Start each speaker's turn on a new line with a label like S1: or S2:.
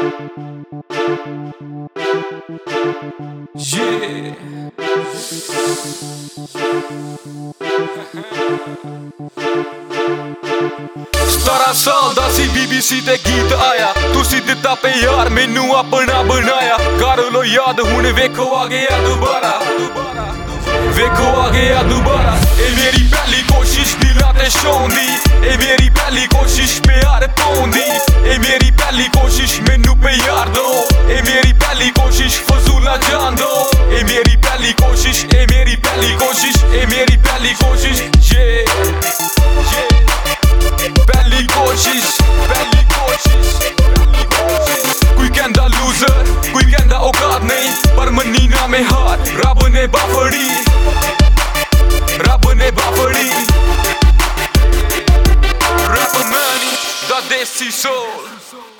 S1: Yeah. 17 ਸਾਲ ਦਾ ਸੀ BBC ਤੇ ਗੀਤ ਆਇਆ, ਤੁਸੀਂ ਦਿੱਤਾ ਪਿਆਰ ਮੈਨੂੰ ਆਪਣਾ ਬਣਾਇਆ। ਕਰ ਲੋ ਯਾਦ ਹੁਣ ਵੇਖੋ ਆ ਗਿਆ ਦੁਬਾਰਾ, ਵੇਖੋ ਆ ਗਿਆ ਦੁਬਾਰਾ। ਇਹ ਮੇਰੀ ਪਹਿਲੀ ਕੋਸ਼ਿਸ਼ ਦਿਲਾਂ ਤੇ ਛਾਉਣ ਦੀ, ਇਹ ਮੇਰੀ ਪਹਿਲੀ ਕੋਸ਼ਿਸ਼ ਪਿਆਰ ਪਾਉਣ ਦੀ, ਇਹ ਮੇਰੀ ਪਹਿਲੀ ਕੋਸ਼ਿਸ਼ ਮੈਨੂੰ ਪਿਆਰ ਦੋ, ਇਹ ਮੇਰੀ ਪਹਿਲੀ ਕੋਸ਼ਿਸ਼ ਫਜ਼ੂਲਾ ਜਾਣ ਦੋ। ਇਹ ਮੇਰੀ ਪਹਿਲੀ ਕੋਸ਼ਿਸ਼, ਇਹ ਮੇਰੀ ਪਹਿਲੀ ਕੋਸ਼ਿਸ਼, ਇਹ ਮੇਰੀ ਪਹਿਲੀ ਕੋਸ਼ਿਸ਼। ਪਹਿਲੀ ਕੋਸ਼ਿਸ਼, ਪਹਿਲੀ ਕੋਸ਼ਿਸ਼, ਪਹਿਲੀ ਕੋਸ਼ਿਸ਼। ਕੋਈ ਕਹਿੰਦਾ ਲੂਜ਼ਰ, ਕੋਈ ਕਹਿੰਦਾ ਔਕਾਤ ਨਹੀਂ, ਪਰ ਮੰਨੀ ਨਾ ਮੈਂ ਹਾਰ। ਰੱਬ ਨੇ ਬਾਫੜੀ, ਰੱਬ ਨੇ ਬਾਫੜੀ। ਰੈਪ ਮੈਨ ਦਾ ਦੇਸੀ ਸੋਲ।